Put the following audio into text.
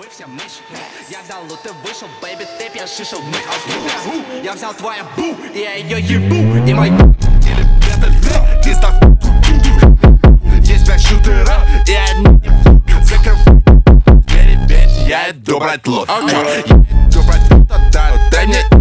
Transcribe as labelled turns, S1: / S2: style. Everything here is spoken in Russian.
S1: все мыши. Я взял лут и вышел, бэйби, ты пешишел мы. Я взял твою бу, и я ее ебу. И мой или это ты став. Здесь 5 шутеров, и одни закрывай. Я иду брать лот. Я иду брать лот, дай мне.